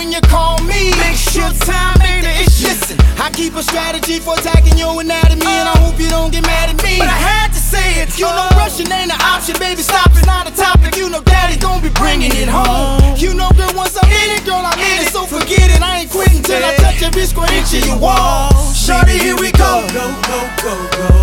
when you call me. Makes your time ain't an issue. Listen, I keep a strategy for attacking your anatomy, and I hope you don't get mad at me. But I had to say it. You know rushing ain't an option, baby, stop, it's not a topic. You know daddy don't be bringing it home. You know girl, once I'm in it, girl, I'm in it, so forget it. I ain't quitting till I touch every square inch of your wall. Shorty, here we go. Go, go, go, go.